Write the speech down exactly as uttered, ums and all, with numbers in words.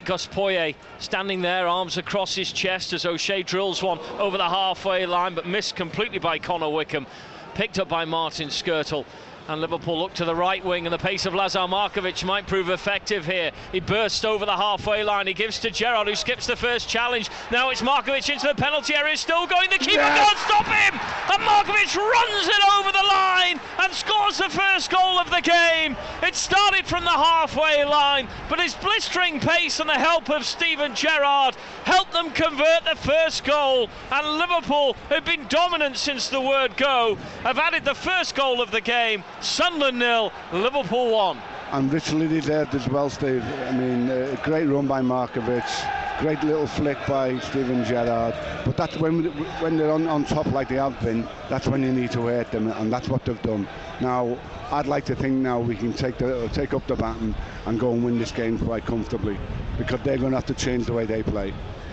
Gus Poyet standing there, arms across his chest as O'Shea drills one over the halfway line, but missed completely by Connor Wickham. Picked up by Martin Skirtle. And Liverpool look to the right wing, and the pace of Lazar Markovic might prove effective here. He bursts over the halfway line. He gives to Gerrard, who skips the first challenge. Now it's Markovic into the penalty area, still going. The keeper yes. can't stop him, and Markovic runs it over the line and scores the first goal of the game. It started from the halfway line, but his blistering pace and the help of Steven Gerrard helped them convert the first goal. And Liverpool, who've been dominant since the word go, have added the first goal of the game. Sunderland nil, Liverpool one. And richly deserved as well, Steve. I mean, a uh, great run by Markovic, great little flick by Steven Gerrard. But that's when when they're on, on top like they have been, that's when you need to hurt them, and that's what they've done. Now, I'd like to think now we can take the take up the baton and go and win this game quite comfortably, because they're going to have to change the way they play.